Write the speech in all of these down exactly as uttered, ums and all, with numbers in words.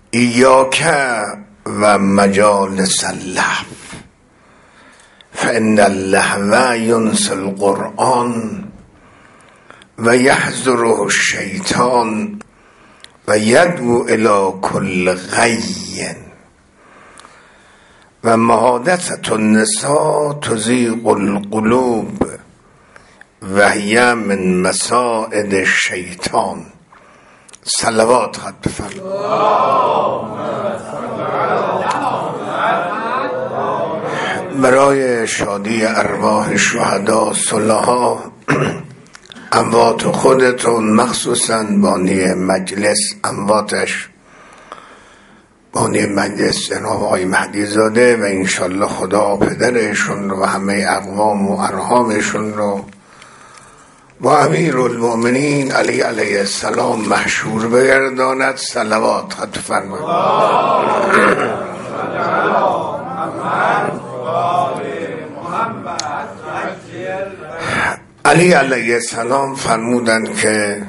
ایاک و مجالس اللهو فان اللهو ینسی القرآن و یحضره الشیطان و یدعو الی کل غی و محادثة النساء تزیغ القلوب و هی من مصائد الشیطان. صلوات خط بفرمایید. برای شادی ارواح شهدا صلحا، اموات خودتون، مخصوصا بانی مجلس، امواتش بانی مجلس جناب آقای مهدی زاده و انشالله خدا پدرشون رو و همه اقوام و ارحامشون رو با امیر المؤمنین علی علیه السلام محشور بگرداند. صلوات خط فرمایید. علی علیه السلام فرمودند که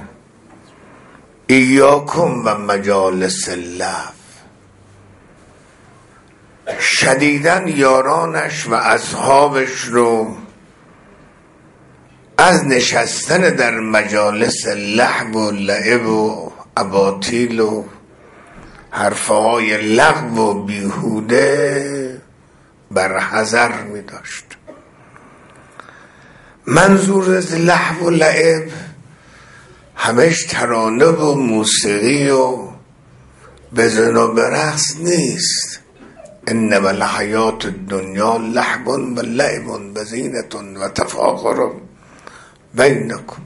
ایاکم و مجالس اللهو، شدیداً یارانش و اصحابش رو از نشستن در مجالس لهو و لعب و اباطیل و حرفهای لغو و بیهوده برحذر می داشت. منظور از لهو و لعب همش ترانه و موسیقی و بزن و برقص نیست. انما الحیات الدنیا لهو و لعب و زینة و تفاخر بینکم.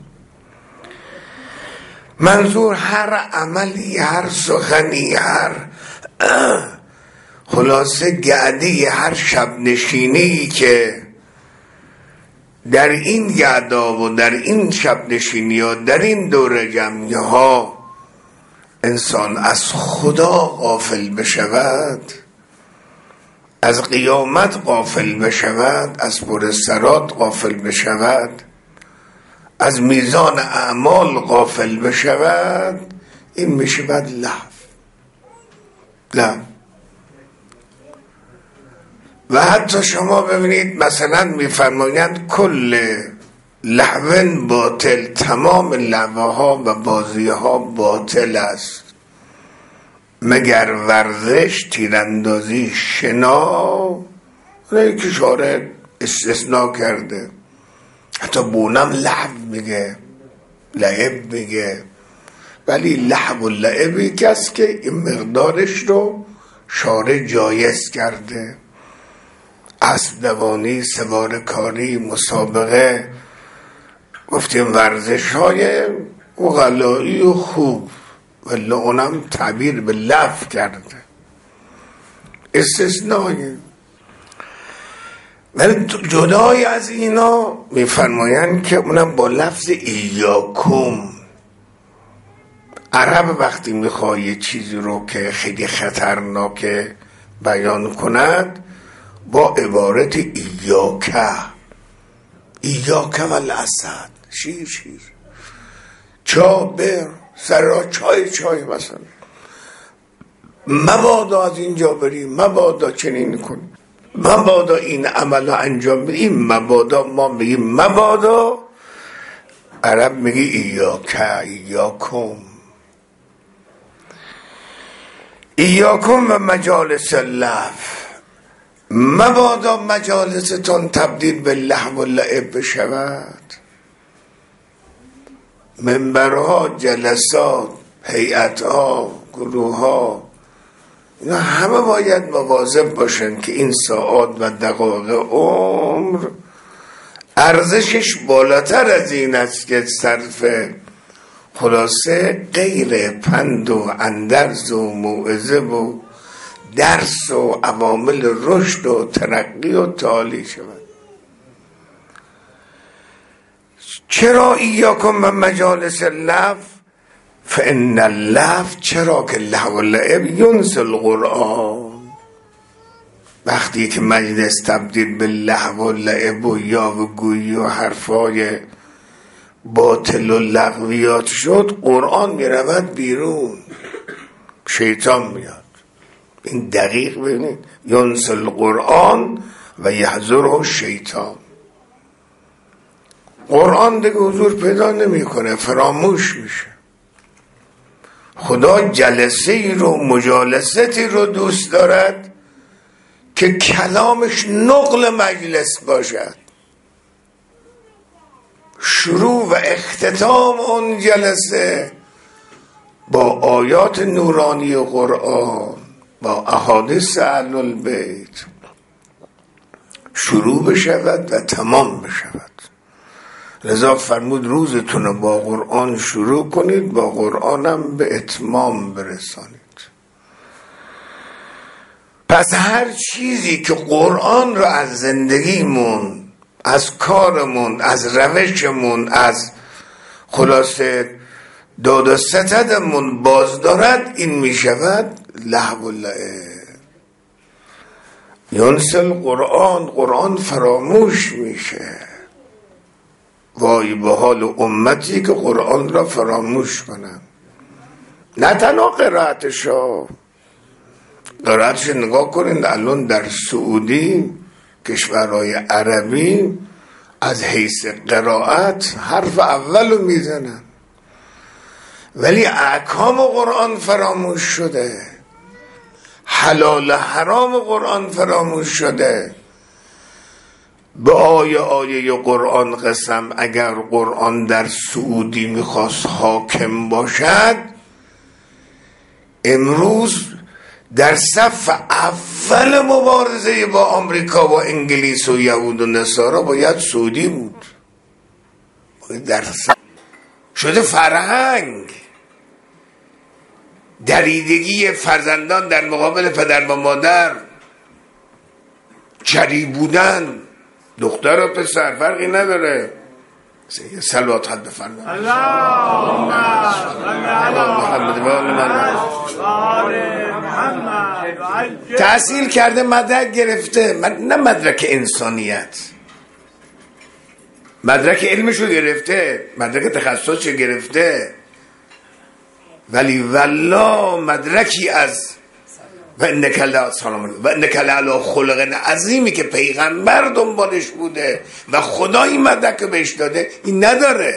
منظور هر عملی، هر سخنی، هر خلاصه گعدی، هر شب نشینی که در این گعدا و در این شب نشینی ها، در این دور جمعی ها انسان از خدا غافل بشود، از قیامت غافل بشود، از پرسرات غافل بشود، از میزان اعمال غافل بشود، این میشود لهو. لهو. و حتی شما ببینید مثلا میفرمایند کل لهو باطل، تمام لهوها و بازیها باطل است مگر ورزش، تیراندازی، شنا، که شارع استثناء کرده. حتی بونم لهو میگه، لعب میگه، ولی لهو و لعبی کس که این مقدارش رو شارع جایز کرده. اسب دوانی، سوار کاری، مسابقه، گفتیم ورزش های اغلایی و خوب، ولی اونم تعبیر به لهو کرده، استثنایی. ولی جدای از اینا میفرمایند که اونم با لفظ ایاکم. عرب وقتی میخواد یه چیزی رو که خیلی خطرناکه بیان کند با عبارت ایاک، ایاک و الاسد، شیر شیر، چا بر سر چای چای، مثلا مبادا از اینجا بریم، مبادا چنین کن، مبادا این عمل انجام بدیم، این مبادا ما میگیم مبادا، عرب میگی ایاک، ایاکم. ایاکم و مجالس اللهو، مبادا مجالستون تبدیل به لهو و لعب بشود. منبرها، جلسات، هیئتها، گروهها، اینا همه باید مواظب باشن که این ساعات و دقایق عمر ارزشش بالاتر از این است که صرف خلاصه غیر پند و اندرز و موعظه و درس و عوامل رشد و ترقی و تعالی شود. چرا ایاکم و مجالس اللهو؟ فان اللهو، چرا که لهو و لعب ینسی القرآن، وقتی که مجلس تبدیل به لهو و لعب و یاوه‌گویی و حرفای باطل و لغویات شد، قرآن می رود بیرون، شیطان میاد. این دقیق ببینید، ینسی القرآن و یحضره شیطان. قرآن دیگه حضور پیدا نمیکنه، فراموش میشه. خدا جلسه ای رو، مجالستی رو دوست دارد که کلامش نقل مجلس باشد. شروع و اختتام اون جلسه با آیات نورانی قرآن، با احادیث اهل البیت شروع بشود و تمام بشود. لذا فرمود روزتون رو با قرآن شروع کنید، با قرآنم به اتمام برسانید. پس هر چیزی که قرآن رو از زندگیمون، از کارمون، از روشمون، از خلاصه داد و ستدمون باز دارد، این می شود لهو و لعب. ینسی القرآن، قرآن فراموش میشه. وای به حال امتی که قرآن را فراموش کنن. نه تنها قرائتشو، قرائتش نگاه کنید الان در سعودی، کشورهای عربی، از حیث قرائت حرف اولو میزنن، ولی احکام قرآن فراموش شده، حلال حرام قرآن فراموش شده. به آیه آیه قرآن قسم، اگر قرآن در سعودی میخواست حاکم باشد، امروز در صف اول مبارزه با آمریکا و انگلیس و یهود و نصارا باید سعودی بود. در صف شده فرهنگ دریدگی فرزندان در مقابل پدر و مادر، جری بودن، دختر و پسر فرقی نداره. صلوات حد بفرمایید. اللهم صل علی محمد. تحصیل کرده، مدرک گرفته، نه مدرک انسانیت، مدرک علمشو گرفته، مدرک تخصصشو گرفته، ولی والله مدرکی از و انک لعلی خلق عظیمی که پیغمبر دنبالش بوده و خدا این مدرک بهش داده، این نداره.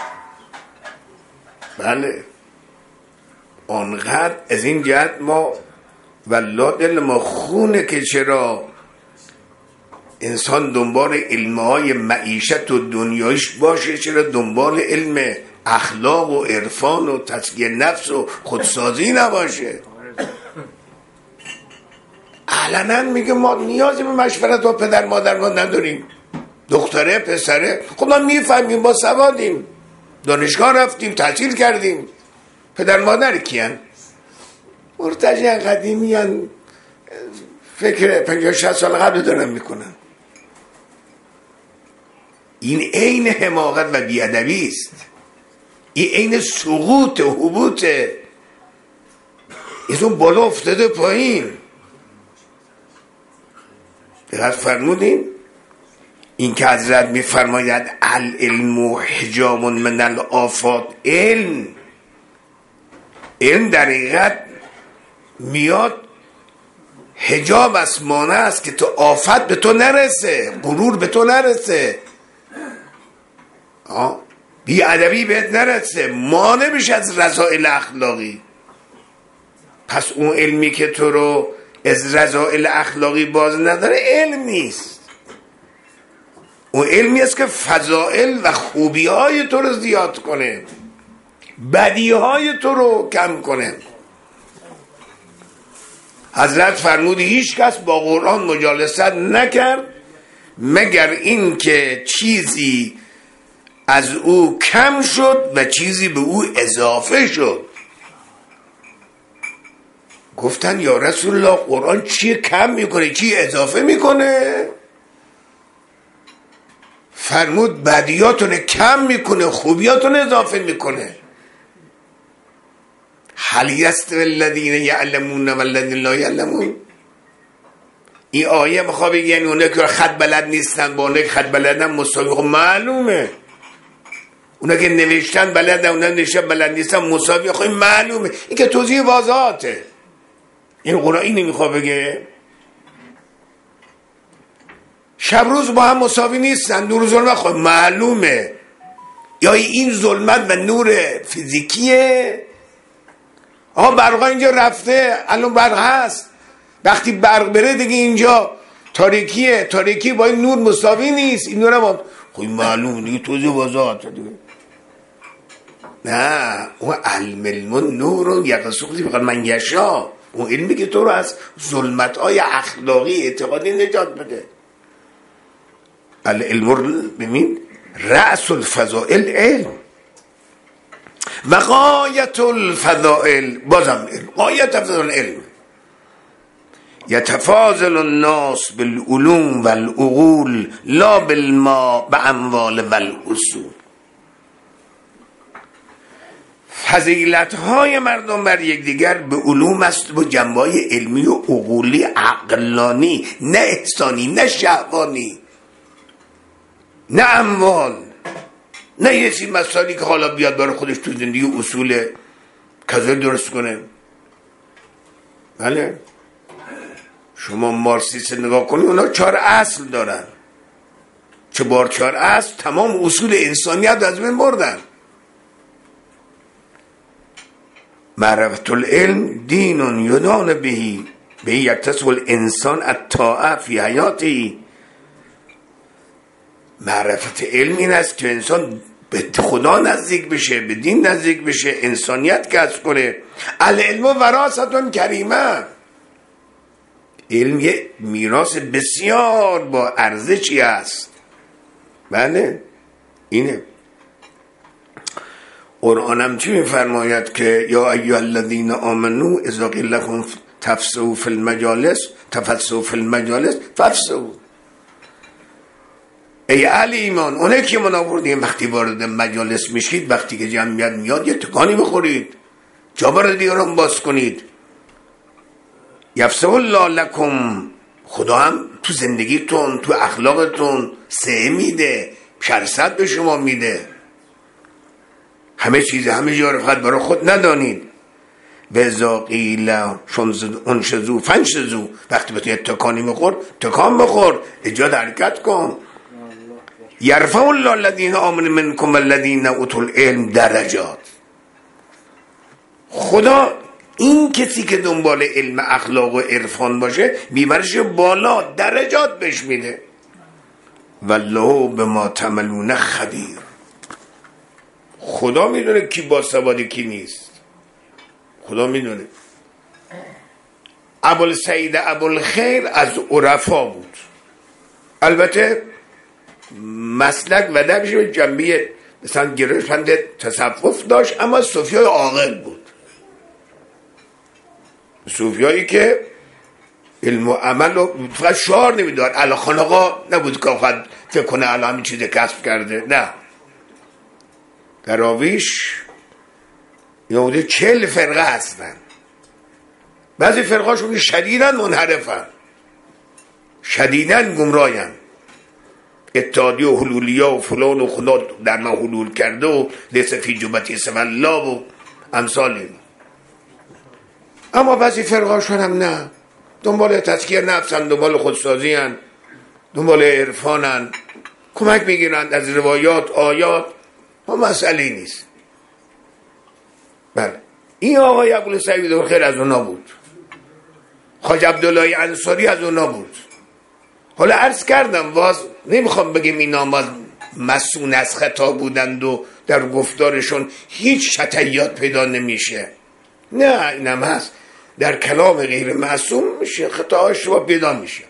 بله، آنقدر از این جهت ما والله دل ما خونه که چرا انسان دنبال علمهای معیشت و دنیایش باشه، چرا دنبال علم اخلاق و عرفان و تزکیه نفس و خودسازی نباشه. علنا میگه ما نیازی به مشورت با پدر مادر ما نداریم، دختره پسره، خب ما میفهمیم، با سوادیم، دانشگاه رفتیم، تحصیل کردیم. پدر مادر کیان؟ مرتجع قدیمیان، فکر پنجاه شصت سال قبل دارن میکنن. این عین حماقت و بیادبی است، این عین سقوط و هبوطه. ایشون بالا افتاده پایین. دقیق فرمودین؟ این که حضرت میفرماید العلم حجاب من الآفات، علم علم در حقیقت میاد حجاب است، مانع است که تو آفت به تو نرسه، غرور به تو نرسه، بی‌ادبی بهت نرسه، مانع بشه از رذائل اخلاقی. پس اون علمی که تو رو از رذائل اخلاقی باز نداره علم نیست. اون علمی است که فضائل و خوبی های تو رو زیاد کنه، بدی های تو رو کم کنه. حضرت فرمودی هیچ کس با قرآن مجالست نکرد مگر این که چیزی از او کم شد و چیزی به او اضافه شد. گفتن یا رسول الله قرآن چی کم میکنه چی اضافه میکنه؟ فرمود بدیاتون کم میکنه خوبیاتون اضافه میکنه. هل یستوی الذین یعلمون والذین لا یعلمون؟ این آیه میخواد بگه یعنی اونه که خط بلد نیستن با اونه که خط بلدن مساوی؟ خب معلومه. اونه که نوشتن بلدن اونه نوشتن بلد نیستن مساوی؟ خب معلومه. این که توضیح واضحاته. این قرآن این نمیخواد بگه شب روز با هم مساوی نیستن، نور و ظلمت خود معلومه. یا این ظلمت و نور فیزیکیه. آها برقا اینجا رفته، الان برق هست، وقتی برق بره دیگه اینجا تاریکیه، تاریکی با این نور مساوی نیست. این نور هم خب معلومه دیگه، توضیح واضحه دیگه. نه اون علم المون نور رو یقصوخی بخواد من یشا، اون علمی که تو رو از ظلمت‌های اخلاقی اعتقادی نجات بده. العلم ببین رأس الفضائل علم و غایت الفضائل بازم علم، غایت الفضائل علم. یتفاضل الناس بالعلوم والعقول لا بالما باموال والاصول. فضیلت های مردم بر یکدیگر به علوم است، با جنبه‌های علمی و عقولی عقلانی، نه احسانی، نه شهوانی، نه اموال، نه یه سی مسائلی که حالا بیاد برای خودش تو زندگی اصول کذا درست کنه. بله شما مارکسیست نگاه کنید، اونا چهار اصل دارن، چه بار چهار اصل تمام اصول انسانیت از بین بردن. معرفت العلم دین یدان بهی به یکتسب الانسان الطاعه فی حیاته. معرفت علم این است که انسان به خدا نزدیک بشه، به دین نزدیک بشه، انسانیت کسب کنه. العلم وراثة کریمه. علم یه میراث بسیار با ارزشی است. بله اینه. قرآن هم چی میفرماید که یا ایها الذین آمنو اذا قیل لکم تفسحوا فی المجالس تفسحوا فی المجالس فافسحوا. ای اهل ایمان، اونه که من آوردیم وقتی وارد مجالس میشید، وقتی که جمعیت میاد یه تکانی بخورید، جا برای دیگران باز کنید. یفسح الله لکم، خدا هم تو زندگیتون تو اخلاقتون سه میده، شرصد به شما میده. همه چیز همه جا رو فقط برای خود ندانید. و اذا قیل انشزوا فانشزوا، وقتی بتونید تکانی بخور تکان بخور، ایجاد حرکت کن. یرفع الله الذین آمنوا منکم والذین اوتوا العلم درجات. خدا این کسی که دنبال علم اخلاق و عرفان باشه میبرش بالا، درجات بهش میده. والله بما تعملون خبیر. خدا میدونه کی باسواد کی نیست، خدا میدونه. ابوالسعید ابوالخیر از عرفا بود، البته مسلک و درش به جنبه مثلا گرایش پند تصوف داشت، اما صوفیای عاقل بود، صوفیایی که علم و عمل رو فقط شعار نمیداد. علا خانقا نبود که فقط فکر کنه علا همین چیز کسب کرده، نه. دراویش یهوده چهل فرقه هستن، بعضی فرقه هاشون شدیداً منحرفن، شدیداً گمراهن، اتحادی و حلولیا و فلان و خدا در من حلول کرده و لیس فی جبتی اسم الله و امثال این. اما بعضی فرقه هاشون هم نه، دنبال تزکیه نفسن، دنبال خودسازی هن، دنبال عرفانن، کمک میگیرن از روایات آیات، ما مسئله نیست. بله این آقای ابوالسعید ابوالخیر از اونا بود، خواجه عبدالله انصاری از اونا بود. حالا عرض کردم، باز نمیخوام بگم اینا ما مسئول از خطا بودند و در گفتارشون هیچ شطحیات پیدا نمیشه، نه اینم هست، در کلام غیر معصوم میشه خطاهاش رو پیدا میشه،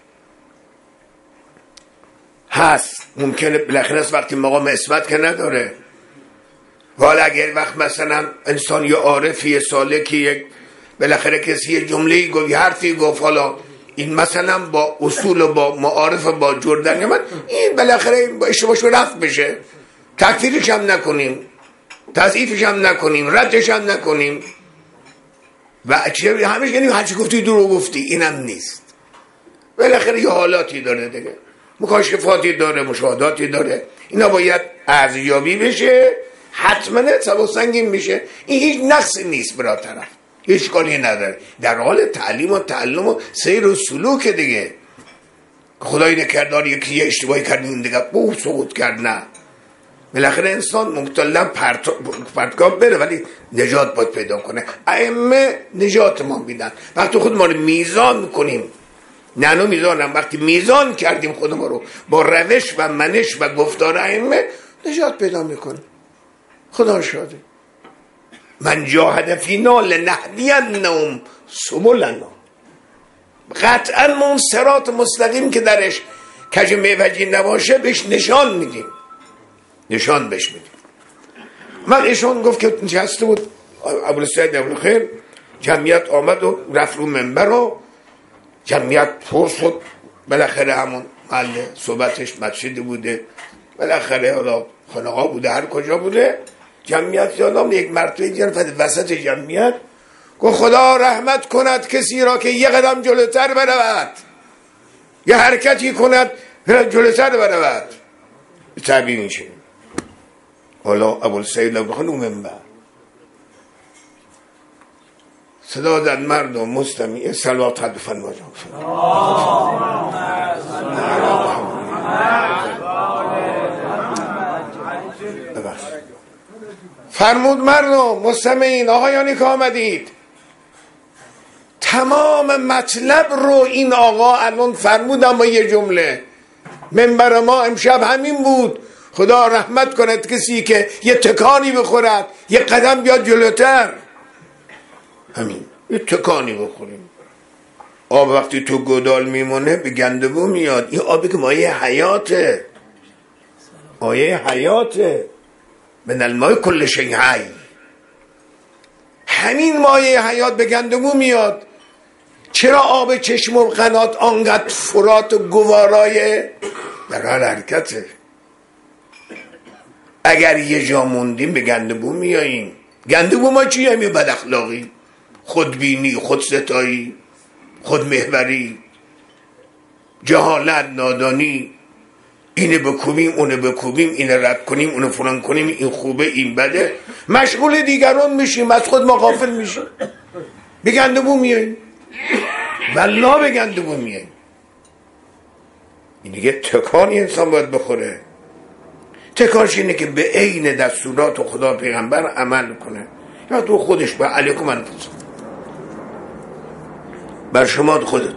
هست ممکنه بالاخره است وقتی مقام اثبات که نداره. حالا اگر وقت مثلا انسان یا عارفی سالکی یک بالاخره کسی یه جمله‌ای گفت، یه حرفی گفت، حالا این مثلا با اصول و با معارف با جردن من این بالاخره با اشتباهش رفت بشه، تکفیرش هم نکنیم، تضعیفش هم نکنیم، ردش هم نکنیم و همش یعنی هرچی گفتی درو گفتی، اینم نیست. بالاخره یه حالاتی داره دیگه، مکاشفاتی داره، مشاهداتی داره، اینا باید ارزیابی بشه، حتما سبب سنگین میشه. این هیچ نقصی نیست برای طرف، اشکالی نداره، در حال تعلیم و تعلم و سیر و سلوک دیگه. خدایی نکردار یکی یه اشتباهی کرد این دیگه بوه سقوط کرد، نه، بالاخره انسان مبتلا پرتگاه بره ولی نجات باید پیدا کنه. ائمه نجات ما میدن. وقتی خود ما رو میزان میکنیم، نانو میزانم، وقتی میزان کردیم خود ما رو با روش و منش و گفتار ائمه، نجات پیدا میکنه. خدا شاده. من جاهد فینا لنهدینهم سبلنا. قطعا ما اون صراط مستقیم که درش کج معوجی نباشه بهش نشان میدیم، نشان بهش میدیم. من ایشون گفت که نشسته بود ابوالسعید ابوالخیر، جمعیت آمد و رفت رو منبر و جمعیت پر شد. بالاخره همون محل صحبتش مسجد بوده، بالاخره حالا خانقاه بوده، هر کجا بوده، جمعیت یادم یک مرتبه دیدن وسط جمعیت گفت خدا رحمت کند کسی را که یک قدم جلوتر برود، یه حرکتی کند جلوتر برود. تعبیر میشه. حالا ابوالسعید ابوالخیر اون منبر صدا داد مردم مستمع صلوات حد فرما فرمود مردم مستمعین آقایانی که آمدید، تمام مطلب رو این آقا الان فرمود، اما یه جمله منبر ما امشب همین بود، خدا رحمت کند کسی که یه تکانی بخورد یه قدم بیاد جلوتر. همین، یه تکانی بخوریم. آب وقتی تو گودال میمونه به گندبو میاد. این آبی که مایه حیاته، مایه حیاته، من الماء کل شیء حی. همین مایه حیات به گندمو میاد. چرا آب چشم و قنات آنقدر فرات و گوارای در حال حرکته؟ اگر یه جا موندیم به گندمو میاییم. گندمو ما چی همین بد اخلاقی، خودبینی، خودستایی، خودمحوری، جهالت، نادانی، اینه بکوبیم اونه بکوبیم، اینه رد کنیم اونه فلان کنیم، این خوبه این بده، مشغول دیگران میشیم، از خود ما غافل میشیم. به گندمو میاییم، والله به گندمو میاییم. این دیگه تکانی انسان باید بخوره. تکانش اینه که به عین دستورات خدا پیغمبر عمل کنه. یا تو خودش با علیکم انفسکم، بر شما خودت.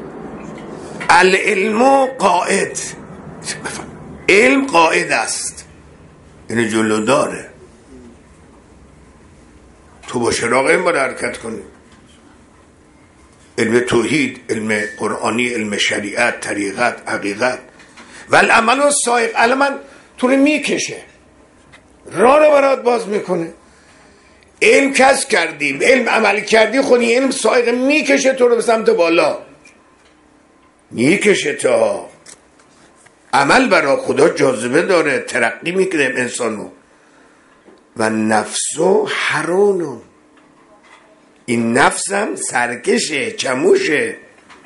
العلم قائد، علم قائد است، این جلو داره. تو با شراغ این باید حرکت کنی. علم توحید، علم قرآنی، علم شریعت، طریقت، حقیقت. والعمل الصائغ، علم تو رو میکشه، راه رو برات باز میکنه. علم کسب کردی، علم عمل کردی، خودی علم صائغ میکشه تو رو به سمت بالا، میکشه تا عمل برای خدا جاذبه داره، ترقی میکنه انسانو. و نفسو حرونو، این نفسم سرکشه، چموشه،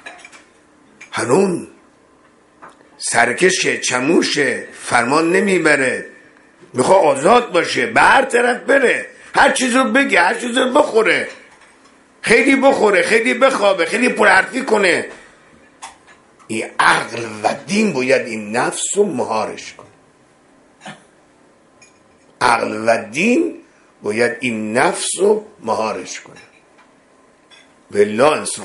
حرون سرکشه، چموشه، فرمان نمیبره، میخواه آزاد باشه، به هر طرف بره، هر چیز رو بگه، هر چیز رو بخوره، خیلی بخوره، خیلی بخوابه، خیلی پرحرفی کنه. این عقل و دین باید این نفس رو مهارش کنه. عقل و دین باید این نفس رو مهارش کنه. بالله انسان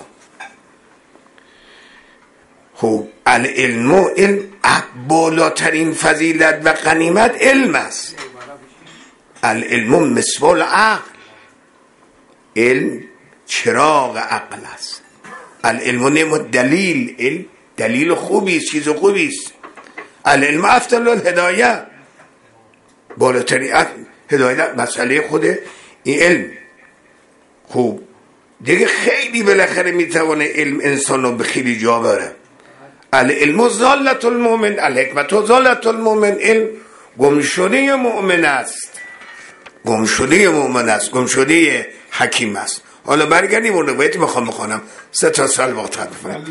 خب العلم، علم بالاترین فضیلت و غنیمت علم است. العلم مصباح عقل، علم چراغ عقل است. العلم نعمت دلیل، علم دلیل خوبی است، چیز خوبی است. العلم افضل الهدایه، بالاترین هدایت مسئله خود این علم. خوب دیگه خیلی بالاخره میتونه علم انسان رو به خیلی جا بره. العلم ضالت المؤمن، الحکمت ضالت المؤمن. علم گمشده مؤمن است، گمشده مؤمن است، گمشده حکیم است. حالا برگردیم اون روایتی میخوام بخونم. سه تا سال وقت بفرمایید.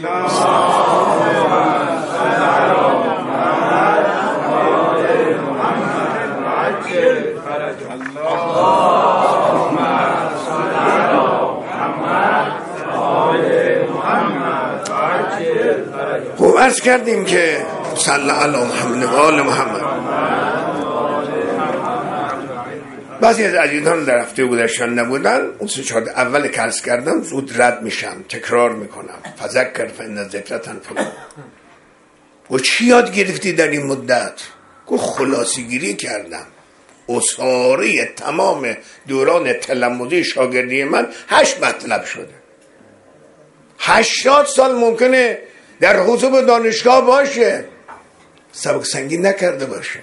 عرض کردیم که صلی علی محمد و آل محمد. بعضی از عزیزان در هفته گذشته نبودن، اون سه چهار اول که عرض کردم زود رد میشم، تکرار میکنم. فذکر فإن الذکر تنفع المؤمنین. و چی یاد گرفتی در این مدت؟ گفت خلاصه گیری کردم. اساره تمام دوران تلمذی شاگردی من هشت مطلب شده. هشتاد سال ممکنه در حضور دانشگاه باشه، سبک سنگین نکرده باشه.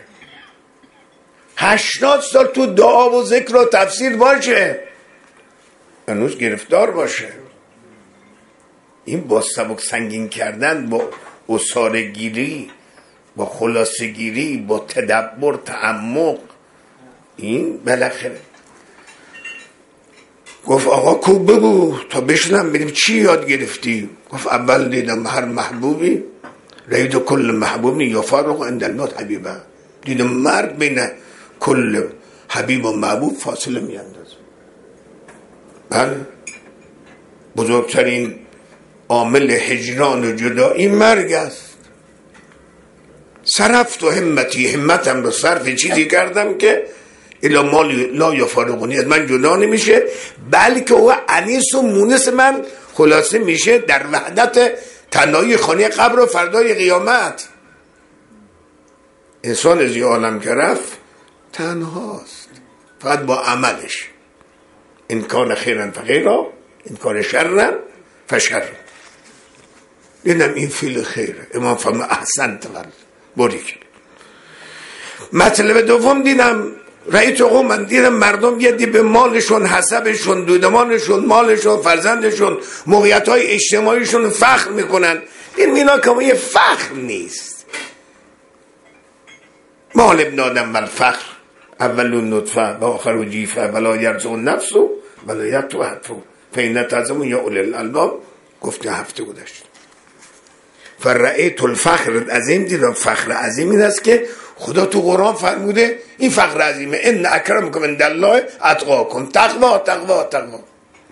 هشتاد سال تو دعا و ذکر و تفسیر باشه، هنوز گرفتار باشه. این با سبک سنگین کردن، با اساره گیری، با خلاصه گیری، با تدبر، تعمق، این بالاخره. گفت آقا کو بگو تا بشنم بریم چی یاد گرفتی؟ گفت اول دیدم هر محبوبی رأیت کل محبوبی یفارق عند الموت حبیبه. دیدم مرد بین کل حبیب و محبوب فاصله میاندازه. بله، بزرگترین عامل هجران و جدایی مرگ است. صرفت و همتی، همتم رو صرف چیزی کردم که الا مالی لا یفارقونی، از من جدا نمیشه، بلکه او انیس و مونس من خلاصه میشه در وحدت تنهایی خانه قبر و فردای قیامت. انسان از این عالم که رفت تنهاست، فقط با عملش. این کان خیرن فخیرا، این کان شرن فشر. دیدم این فیل خیره، امام فرمود احسنت باریک. مطلب دوم دیدم رأیت قوما، دیدم مردم یه دی به مالشون، حسبشون، دودمانشون، مالشون، فرزندشون، موقعیت‌های اجتماعیشون فخر میکنن. این اینا که یه فخر نیست. مال ابن آدم والفخر اول نطفه و آخر جیفه ولا یرزق النفس ولا یطوع حتفو فإن تعظم یا اولی الالباب. گفته هفته گذشته فرأیت الفخر عظیم. دیدم فخر عظیم این است که خدا تو قرآن فرموده این فخر عظیمه، ان اکرمکم عند الله اتقاکم. تقوا تقوا تقوا.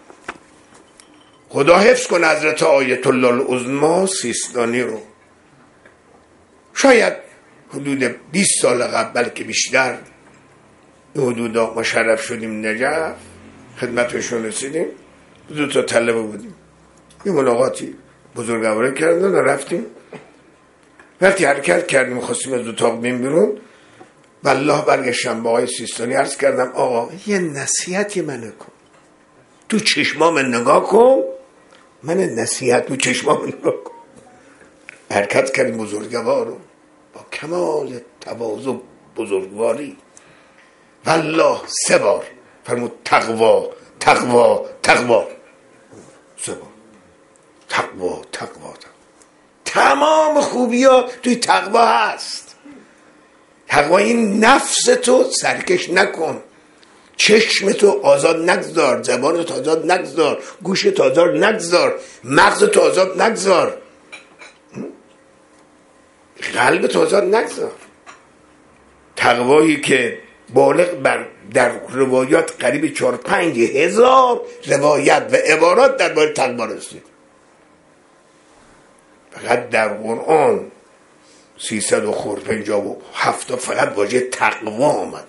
خدا حفظ کنه حضرت آیت الله العظمی سیستانی رو. شاید حدود بیست سال قبل بلکه بیشتر حدودا مشرف شدیم نجف، خدمتشون رسیدیم، دو تا طلبه بودیم، یه ملاقاتی بزرگواری کردن و رفتیم. وقتی حرکت کردیم خواستیم از اتاق بیم بیرون، والله برگشتم با آقای سیستانی عرض کردم آقا یه نصیحتی منو کن، تو چشمام نگاه کن، من نصیحت تو چشمام نگاه کن. حرکت کردیم بزرگوارو با کمال تواضع بزرگواری، والله سه بار فرمود تقوا تقوا تقوا، سه بار تقوا تقوا. تمام خوبی ها توی تقوا هست. تقوا این نفس تو سرکش نکن، چشم تو آزاد نگذار، زبان تو آزاد نگذار، گوش تو آزاد نگذار، مغز تو آزاد نگذار، قلب تو آزاد نگذار. تقوایی که بالغ بر در روایات قریب چهار پنج هزار روایت و عبارات درباره تقوا رسید. فقط در قرآن سیصد و خورد پنجاه و هفت فقط واژه تقوا آمده،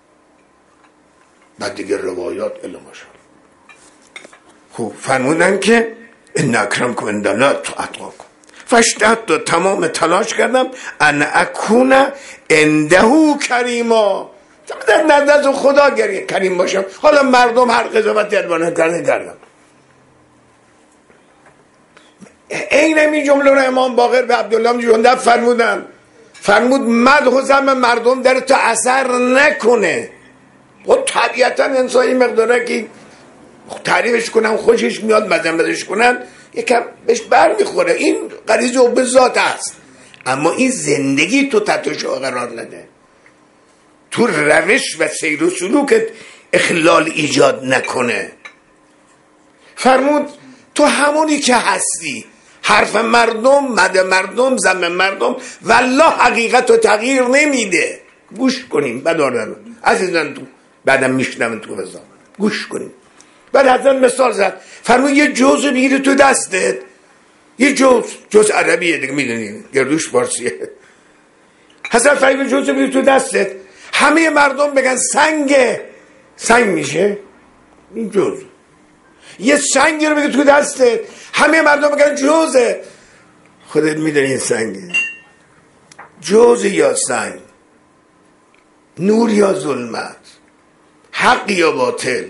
بعد دیگه روایات الا ماشاءالله. خب فرمودن که ان اکرمکم عند الله اتقاکم. فاشتهدت، تمام تلاش کردم ان اکون عنده کریما، در نزد خدا کریم باشم. حالا مردم هر قضاوت درباره کردن کردم. این همین جمله رو امام باقر به عبدالله جندب فرمودن، فرمود مدح و ذم مردم در تو اثر نکنه. و طبیعتا انسانی مقداره که تعریفش کنن خوشش میاد، مذمتش کنن یکم بهش بر میخوره، این غریزه و به ذات است. اما این زندگی تو تحتش قرار نده، تو روش و سیر و سلوکت اخلال ایجاد نکنه. فرمود تو همونی که هستی، حرف مردم، مد مردم، ذم مردم والله حقیقت رو تغییر نمیده. گوش کنیم بدارن عزیزان، تو بعدم میشنم تو بزن گوش کنیم. بعد حضرت مثال زد، فرمود یه جوز بگیری تو دستت، یه جوز جوز عربیه دیگه، میدونین گردوش فارسیه. حسن فریب جوز رو تو دستت، همه مردم بگن سنگه، سنگ میشه این جوز. یه سنگی رو بگه تو دستت، همه مردم بگن جوزه، خودت میدونی این سنگه. جوز یا سنگ، نور یا ظلمت، حق یا باطل،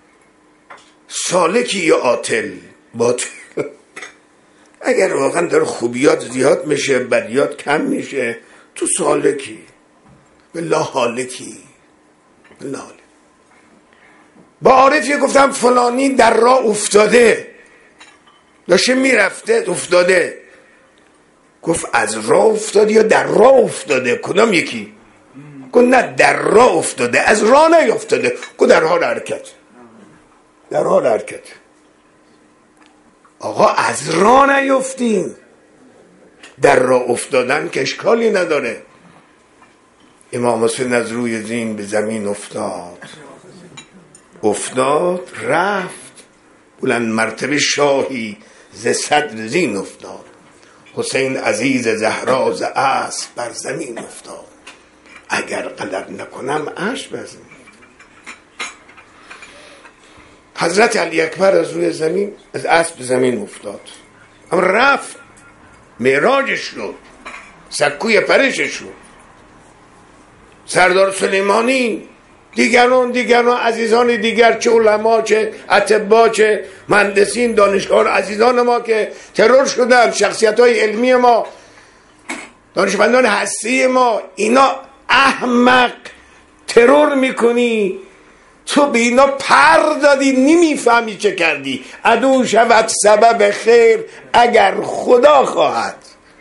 سالکی یا عاطل. باطل اگر واقعا داره خوبیات زیاد میشه بدیات کم میشه، تو سالکی بالله حالکی بالله حالکی. با عارفی گفتم فلانی در راه افتاده، داشته میرفته افتاده. گفت از راه افتاده یا در راه افتاده؟ کدام یکی؟ گفت نه در راه افتاده، از راه نیفتاده. گفت در حال حرکت، در حال حرکت. آقا از راه نیفتیم، در راه افتادن که اشکالی نداره. امام حسین از روی زین به زمین افتاد، افتاد رفت، بلند مرتبه شاهی ز صدر زین افتاد. حسین عزیز زهرا ز اسب بر زمین افتاد، اگر غلط نکنم عرش بر زمین. حضرت علی اکبر از روی زمین از اسب زمین افتاد، اما رفت معراجش شد، سکوی پرشش شد. سردار سلیمانی، دیگران دیگران عزیزان دیگر، چه علما چه اطباء چه مهندسین دانشگاه عزیزان ما که ترور شدن، شخصیت های علمی ما، دانشمندان هستی ما، اینا احمق ترور میکنی، تو به اینا پر دادی، نمیفهمی چه کردی. عدو شود سبب خیر اگر خدا خواهد.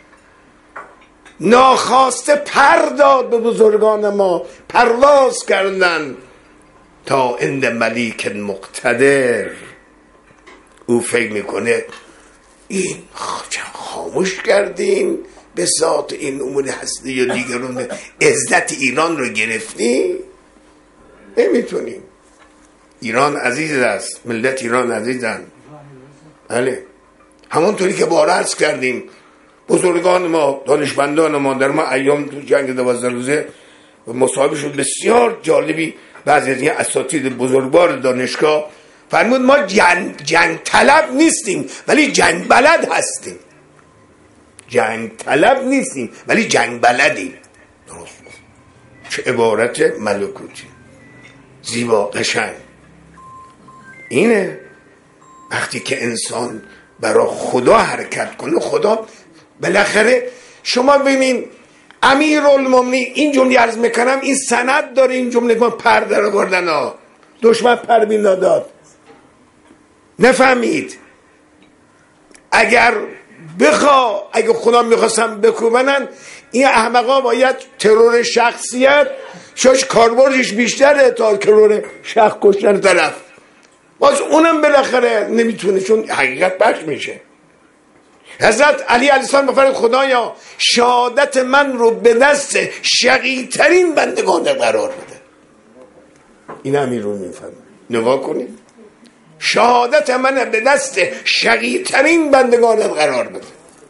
ناخواسته پر داد به بزرگان ما، پرواز کردن تا عند ملیک مقتدر. او فکر میکنه این خاموش کردیم به ذات این امور هستی یا دیگرون عزت ایران رو گرفتی. نمیتونیم. ایران عزیز است، ملت ایران عزیزن. بله، همونطوری که بار عرض کردیم بزرگان ما، دانشمندان ما در ما ایام تو جنگ دوازده روزه مصاحبه شد بسیار جالبی. بعضی از این اساتید بزرگوار دانشگاه فرمود ما جنگ, جنگ طلب نیستیم ولی جنگ بلد هستیم. جنگ طلب نیستیم ولی جنگ بلدیم. درست. چه عبارت ملکوتی زیبا قشنگ. اینه وقتی که انسان برای خدا حرکت کنه، خدا بالاخره. شما ببینین امیرالمومنین، این جمله عرض میکنم این سند داره، این جمله که پر در آوردن ها، دشمن پر بینا داد، نفهمید. اگر بخوا اگه خدا میخواستم بکوبنن، این احمقا باید ترور شخصیت شاش کاربردش بیشتره تا ترور شخص کشتن طرف. باز اونم بالاخره نمیتونه، چون حقیقت پخش میشه. حضرت علی علیه السلام بفرمود خدایا شهادت من رو به دست شقی ترین بندگان قرار بده. این امیر رو میفهمه. نگاه کنید، شهادت من به دست شقی ترین بندگان قرار بده.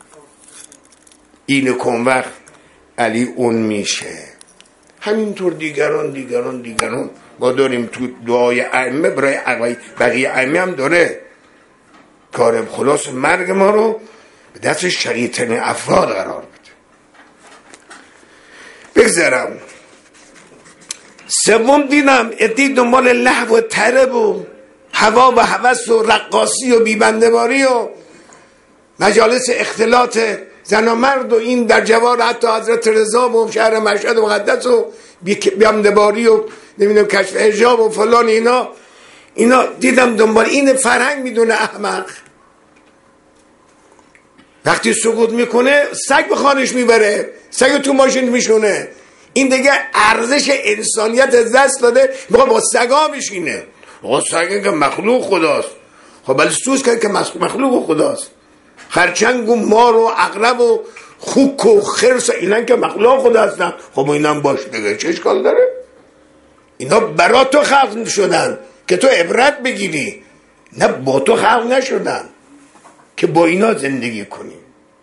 این کن وقت علی اون میشه. همینطور دیگران دیگران دیگران ما داریم تو دعای ائمه، برای بقیه ائمه هم داره. کارم خلاص مرگ ما رو به دست شقی‌ترین افراد قرار بده. بگذارم سوم دیدم ادی دنبال لهو و طرب و هوا و هوس و رقاصی و بیبنده‌باری و مجالس اختلاط زن و مرد و این در جوار حتی حضرت رضا و شهر مشهد مقدس و بیبنده‌باری و نمیدونم کشف حجاب و فلان. اینا اینا دیدم دنبال این فرهنگ میدونه احمق. وقتی سقوط میکنه سگ به خانش میبره، سگ تو ماشین میشونه. این دیگه ارزش انسانیت از دست داده، میخواد با سگا بشینه. آقا سگ که مخلوق خداست. خب ولی سوس که که مخلوق خداست. خرچنگ و مار و عقرب و خوک و خرس اینا که مخلوق خدا هستن. خب اینا هم باش دیگه، چه اشکال داره؟ اینا برا تو خلق شدن که تو عبرت بگیری، نه با تو خلق نشدن. که با اینا زندگی کنیم.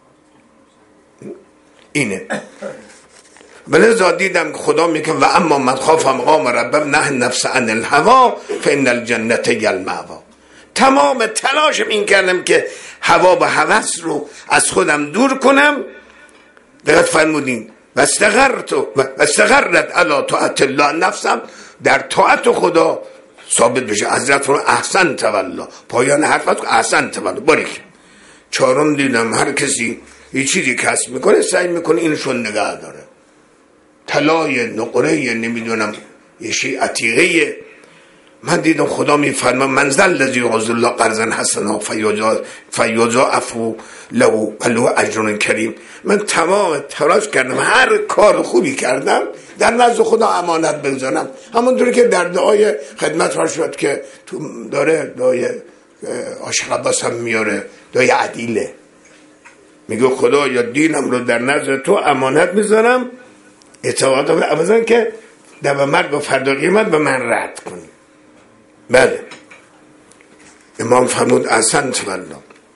اینه. ولذا دیدم خدا میگه و اما من خاف مقام ربم نه نفس عن الهوا فان الجنه هی المأوا. تمام تلاشم این کردم که هوا و هوس رو از خودم دور کنم. دقت فرمودین و استقرت و استقرت علی طاعت الله نفسم، در طاعت خدا ثابت بشه. حضرت فرمود احسن تولا، پایان حرفت احسن تولا. باریک. چهارم دیدم هر کسی یه چیزی کسب میکنه سعی میکنه اینشون نگه داره. طلای نقره نمیدونم یه شی عتیقه. من دیدم خدا میفرما منزل الذی یقرض الله قرضا حسنا فیضاعف له ولو اجر کریم. من تمام تلاش کردم هر کار خوبی کردم در نزد خدا امانت بگذارم، همونطوری که در دعای خدمت ها شد که تو داره دعای عاشق عباس هم میاره، دعای عدیله، میگه خدا یا دینم رو در نزد تو امانت میذارم، اطاعتم ابدا که در مرگ و فردا قیامت به من رد کنی. بله. امام فرمود احسن تولا.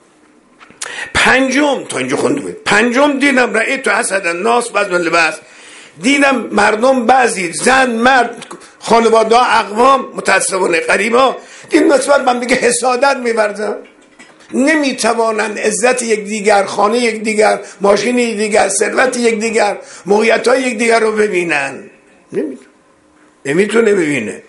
پنجم تا اینجا خونده بود. پنجم دیدم رأیت حسد الناس بعض من لباس. دیدم مردم بعضی زن مرد خانواده اقوام متاسفانه قریبا دیدم نسبت من دیگه حسادت می‌ورزن، نمیتوانند عزت یک دیگر، خانه یک دیگر، ماشین یک دیگر، ثروت یک دیگر، موقعیت‌های یک دیگر رو ببینن. نمیتونه نمیتونه ببینه.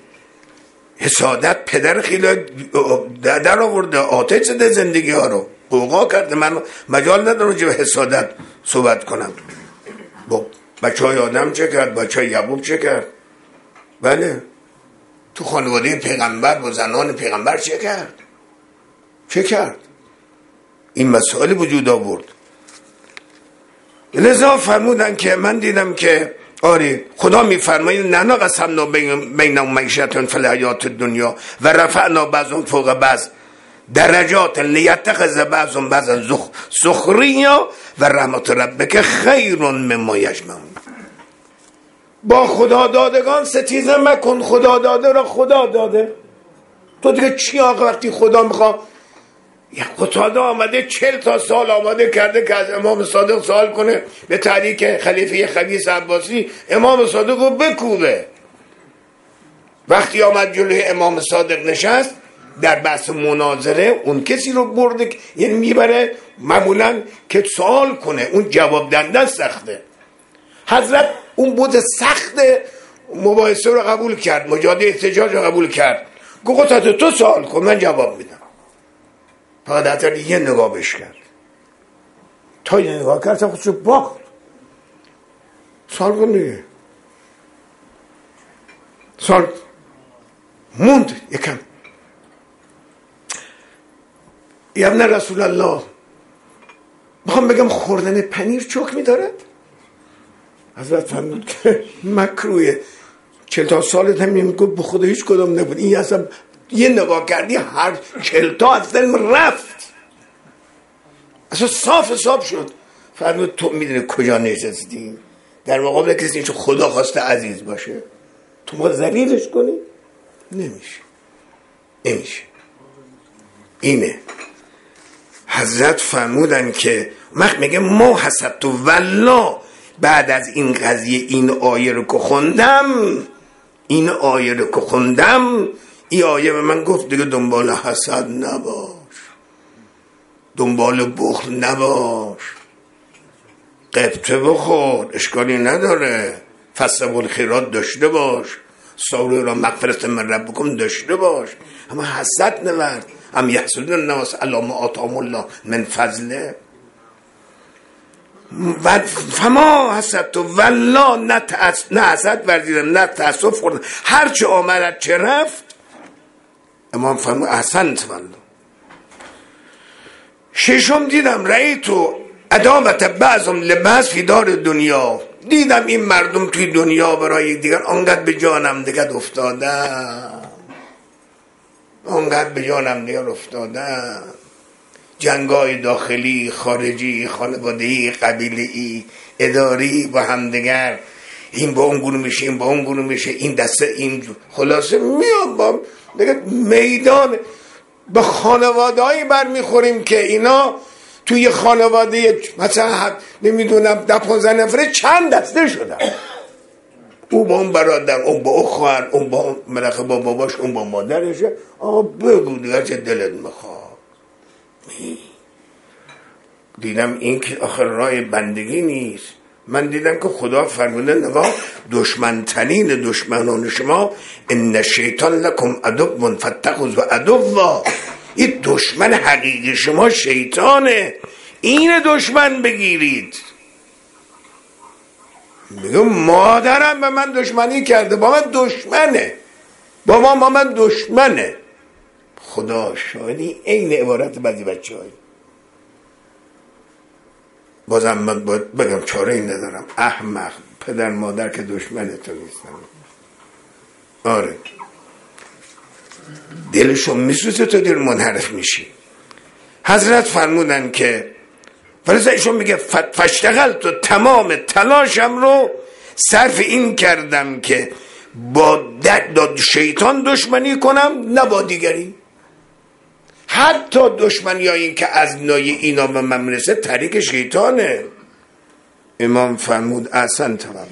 حسادت پدر خیلی در آورده، آتش زده زندگی ها رو، قوقا کرده. من مجال ندارم راجع به حسادت صحبت کنم. با بچه های آدم چه کرد؟ بچه های یعقوب چه کرد؟ بله. تو خانواده پیغمبر با زنان پیغمبر چه کرد؟ چه کرد؟ این مسائل وجود آورد. لذا فرمودن که من دیدم که آره خدا میفرماید نه قسمنا بینهم معیشتهم فی الحیاة الدنیا و رفعنا بعضهم فوق بعض درجات لیتخذ بعضهم بعضا سخریا و رحمت ربک خیر مما یجمعون. با خدا دادگان ستیزه مکن، خدا داده را خدا داده. تو دیگه چی آقا وقتی خدا میخواد؟ یه قطاده آمده چل تا سال آماده کرده که از امام صادق سوال کنه به تحریک خلیفه خبیث عباسی، امام صادق رو بکوبه. وقتی آمد جلوی امام صادق نشست در بحث مناظره، اون کسی رو برده یعنی میبره معمولا که سوال کنه، اون جواب دادن سخته. حضرت اون بود سخت مباحثه رو قبول کرد، مجادله احتجاج رو قبول کرد. گفت قطاده تو سوال کن من جواب میدم. فقط حتی یه نگاه بش کرد، تا یه نگاه کرد تا خودشو باخت. سال کن دیگه. سال موند یکم. یا ابن رسول الله میخوام بگم خوردن پنیر چوک میدارد؟ حضرت فرمود که مکروه. چل تا سالت هم میگفت به خدا هیچ کدام نبود. این اصلا یه نگاه کردی هر چل تا از دلم رفت، اصلا صاف صاف شد. فرمود تو میدونی کجا نشستی؟ در مقابل کسی که خدا خواسته عزیز باشه تو ما ذلیلش کنی؟ نمیشه نمیشه. اینه حضرت فرمودن که وقت میگه ما حسد تو والله بعد از این قضیه این آیه رو که خوندم این آیه رو که خوندم این آیه به من گفت دیگه دنبال حسد نباش، دنبال بخل نباش، قبطه بخور اشکالی نداره، فسبوا الخیرات داشته باش، سوره را مغفرت من ربکم داشته باش، اما حسد نورد. ام یحسدون الناس علی ما آتاهم الله من فضله و فما حسد تو والله نه نه حسد ورزیدم نه تأسف خوردم، هر چه آمد چه رفت. امام فرمود احسنت والله. ششم دیدم رأیتو عداوت بعضم لبعض فی دار دنیا. دیدم این مردم توی دنیا برای دیگر آنقدر به جانم دیگر افتادم، آنقدر به جانم دیگر افتادم. جنگای داخلی، خارجی، خانوادهی، قبیله‌ای، اداری با هم دیگر، این با اون گونه میشه این با اون گونه میشه، این دسته این خلاصه میاد با دیگه میدان. به خانواده‌ای برمیخوریم که اینا توی خانواده مثلا نمیدونم ده پانزده نفره چند دسته شدن، او با اون برادر، اون با اون خواهر، اون با ملخه با باباش، اون با مادرشه. آقا بگو دیگه چه دلت میخواد. دیدم این که آخر راه بندگی نیست. من دیدم که خدا فرموده نگاه دشمنترین دشمنان شما ان شیطان لکم عدو فاتخذوه عدوا، این دشمن حقیقی شما شیطانه، این دشمن بگیرید. میگم مادرم به من دشمنی کرده، با من دشمنه، بابا ما من دشمنه. خدا شاهدی این عبارت بعضی بچه های. بازم من باید بگم چاره این ندارم، احمق پدر مادر که دشمن تو نیستن. آره دلشون میسوزه تو دل منحرف میشی. حضرت فرمودن که فرض ایشون میگه فاشتغل تو تمام تلاشم رو صرف این کردم که با داد شیطان دشمنی کنم نه با دیگری. حتی دشمنی های این که از نای اینا به من میرسه طریق شیطانه. امام فرمود احسن تمام.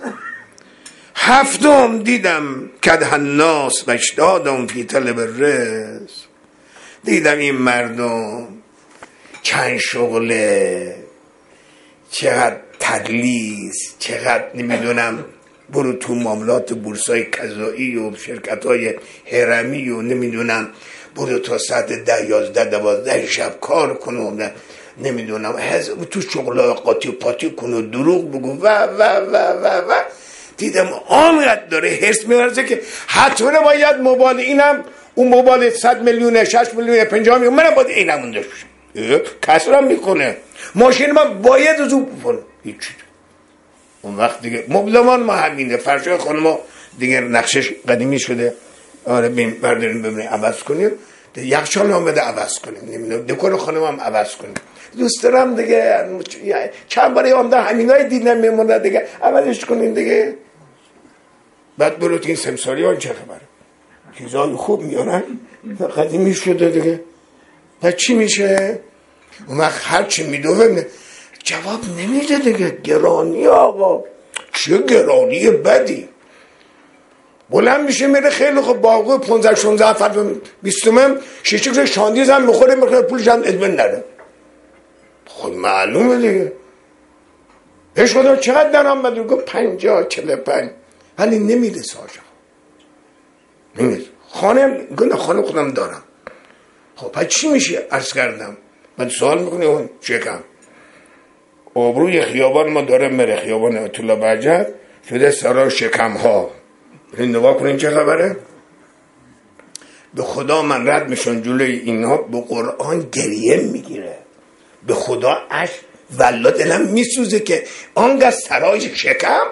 هفتم دیدم کده الناس و اشتادم فی طلب الرزق، دیدم این مردم چند شغله، چقدر تدلیس، چقدر نمیدونم برو تو معاملات بورسای قضایی و شرکت های هرمی و نمیدونم برو تا ساعت ده یازده دوازده شب کار کنو، نمیدونم تو شغلای قاطی و پاتی کنو، دروغ بگو و و و و و دیدم آنقدر داره حرص می‌ورزه که حتما باید موبایل اینم اون موبایل صد میلیون شش میلیون پنجاه میلیون منم باید اینم داشته باشم. کسرم میکنه ماشین من باید زوب کنه هیچ. اون وقت دیگه مبلمان ما همینه. فرشای خانم ما دیگه نقشش قدیمی شده. آره ببین برداریم ببینیم عوض کنیم، یخچال هم بده عوض کنیم، نمیدونم دکور خانم هم عوض کنیم. دوست دارم دیگه چند باری هم در همینای دیدم میمونه دیگه عوضش کنیم دیگه. بعد برو این سمساری ها چه خبره، چیزای خوب میارن قدیمی شده دیگه. بعد چی میشه؟ اون وقت هر چی میدوه جواب نمیده دیگه. گرانی آقا، چه گرانی بدی. بلند میشه میره خیلی خوب باقو پانزده شانزده فرد بیستمم شیشه کشه شاندیز هم میخوره میخوره پولش هم ادمن نده. خود معلومه دیگه. بهش خودم چقدر درام بده؟ گفت پنجاه چله پنج. ولی نمیده ساجا نمیده. خانه گناه خانه خودم دارم. خب پس چی میشه؟ عرض کردم من سوال میکنه اون چکم آبروی خیابان ما داره میره، خیابان اطلاع بجد شده سرای شکم ها. این نوا کنین چه خبره؟ به خدا من رد میشون جلوی اینها به قرآن گریه میگیره. به خدا اش والله دلم میسوزه که آنگاه سرای شکم.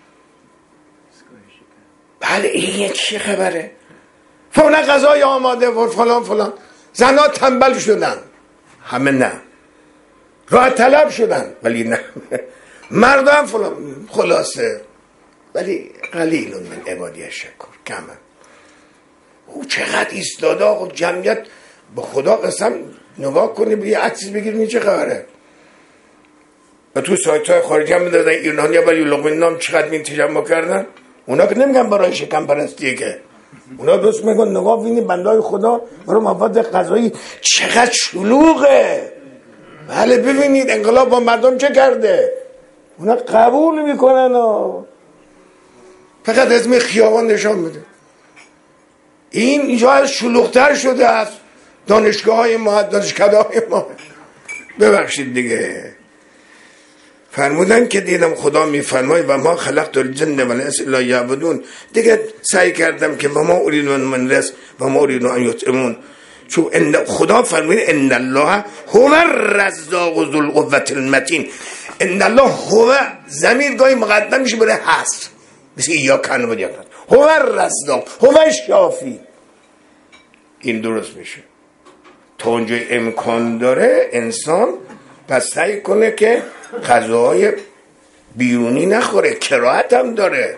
بله این چه خبره؟ فلان غذای آماده و فلان فلان. زنها تنبل شدن، همه نه. راه طلب شدن ولی نه. مردم فلان. خلاصه ولی قلیل من عبادی شکر کمه. او چقدر ایستاده آقا جمعیت. به خدا قسم نگاه کنی به یه عکسی بگیریم چه خبره. و تو سایت های خارجی هم میدادن ایرانی ها ولی لقمه نام چقدر می تجمع کردن. اونا که نمیگن برای شکم پرستیه که اونا دوست میگن نگاه بینی بندهای خدا برای مواد غذایی چقدر شلوغه. بله ببینید انقلاب با مردم چه کرده. اونا قبول میکنن و فقط اسم خیابان نشان میده. این اینجا شلوغتر شده است. دانشگاه های ما، دانشکده های ما. ببخشید دیگه. فرمودن که دیدم خدا میفرمای و ما خلقت الجن و الانس الا یعبدون. دیگه سعی کردم که و ما اريد من رزق و ما اريد ان یطعمون. چون خدا فرمود ان الله هو الرزاق ذو القوة المتین. ان الله هو ضمیر گاهی مقدم میشه برای هست مثل یا کن بود یک هو الرزاق هو الشافی. این درست میشه تا اونجا امکان داره انسان پس سعی کنه که غذاهای بیرونی نخوره. کراهت هم داره،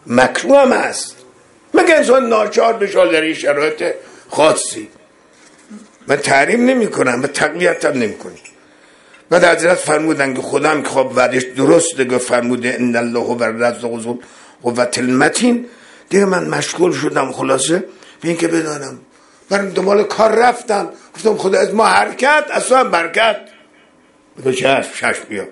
مکروه هم هست، مگه انسان ناچار بشه در این شرایط خاصی. من تحریم نمی کنم و تقویت هم نمی کنم. بعد حضرت فرمودن که خودم که خب وعدش درسته که فرموده ان الله هو الرزاق ذو القوة المتین. دیگه من مشغول شدم خلاصه به این که بدانم، برم دنبال کار رفتم، گفتم خدا از ما حرکت اصلا برکت بگو چشم شش بیا.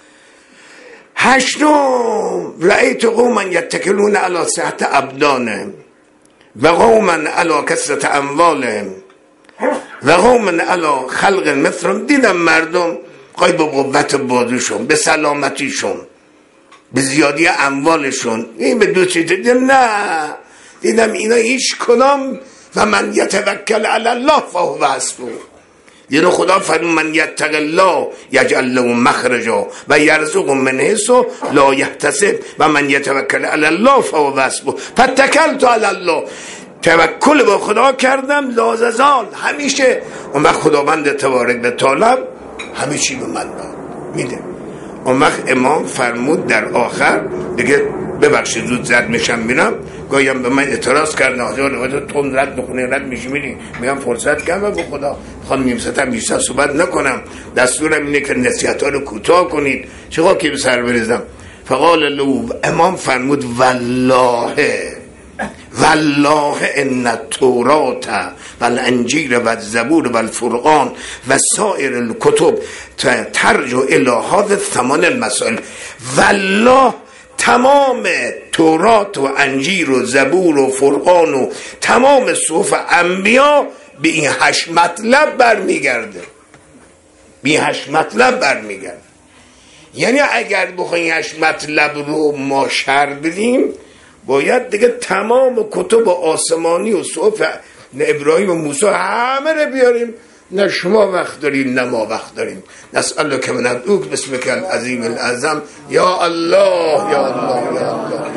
هشتم رأیت قوما یتکلون علی صحت ابدانهم و قوما علی کثرت اموالهم و قوما علی خلق مثلهم. دیدم مردم قای به قوت بازوشون، به سلامتیشون، به زیادی اموالشون، این به دو چیز دیدم. نه دیدم اینا هیچ کدام و من یتوکل علی الله فهو حسبه. یعنی خدا فرمود من یتق الله یجعل له مخرجا و یرزقه من حیث لا یحتسب و من یتوکل علی الله فهو حسبه. فتکلت علی الله، توکل به خدا کردم لاززال همیشه. اون وقت خداوند تبارک و تعالی همه چی به من داد میده. اون وقت امام فرمود در آخر دیگه ببخشید زود زد میشم میرم، گاهیم به من اعتراض کردن آجا تون رد بخونه رد میشی میری، میگم فرصت کم به خدا خانم نیمستم بیشتر صحبت نکنم، دستورم اینه که نصیحت ها رو کوتاه کنید چقدر که به سر بریزم. فقال له، امام فرمود والله والله ان التورات و الانجیل و الزبور و الفرقان و سایر الکتب ترجع الی هذا الثمان المسائل. والله تمام تورات و انجیل و زبور و فرقان و تمام صحف انبیا به این هشت مطلب برمیگرده، به این هشت مطلب برمیگرده. یعنی اگر بخوایم هشت مطلب رو ما شرح بدیم باید دیگه تمام کتب آسمانی و صحف ابراهیم و موسی همه رو بیاریم. نه شما وقت داریم نه ما وقت داریم. نسأل که من ادعوک بسمک العظیم العظم یا الله یا الله یا الله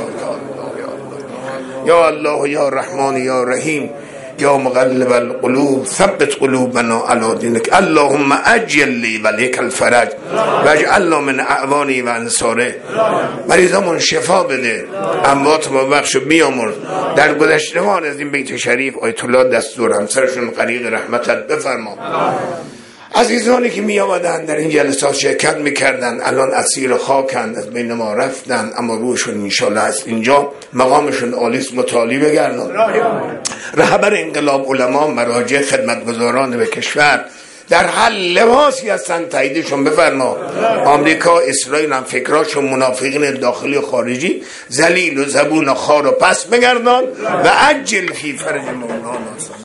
یا الله یا رحمان یا رحیم یا مقلب القلوب ثبت قلوبنا علی دینک. اللهم عجل لی ولیک الفرج واجعلنا من اعوانی و انصاره. مریضامون شفا بده، اموات ما بخش و بیامرز. در گذشتگان از این بیت شریف آیت الله دستور همسرشون غریق رحمتت بفرما. عزیزانی که می آمدن در این جلسات شرکت میکردن الان اسیر خاکند، از بین ما رفتن، اما روحشون انشالله هست اینجا، مقامشون عالیست، متعالی بگردن. رهبر انقلاب، علما، مراجع، خدمتگزاران به کشور در هر لباسی هستن تاییدشون بفرما. آمریکا، اسرائیل هم فکراشون منافقین داخلی و خارجی ذلیل و زبون و خار و پس بگردان و عجل فی فرج مولانا.